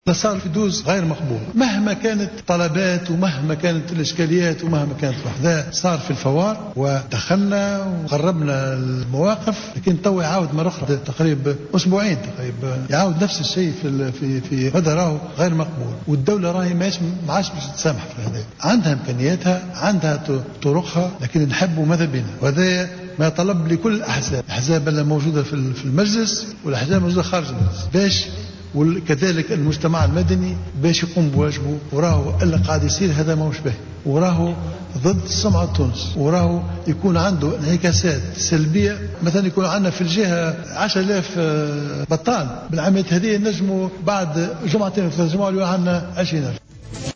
صار في دوز غير مقبول مهما كانت طلبات ومهما كانت الإشكاليات ومهما كانت الوحدة. صار في الفوار ودخلنا وقربنا المواقف، لكن تو يعاود مرة أخرى تقريبا أسبوعين تقريبا يعاود نفس الشيء في هذا راهو غير مقبول. والدولة راهي ما عادش باش تسامح في هذا. عندها إمكانياتها، عندها طرقها، لكن نحبوا ماذا بنا. وهذا ما طلب لكل الأحزاب اللي موجودة في المجلس والأحزاب الموجودة خارج المجلس، باش وكذلك المجتمع المدني باش يقوم بواجبه. وراهو اللي قاعد يصير هذا ما باهي، وراهو ضد سمعة تونس، وراهو يكون عنده انعكاسات سلبية. مثلا يكون عندنا في الجهة 10,000 بطال بالعمليات هذه، نجموا بعد جمعتين 3 جمعة عندنا 20,000.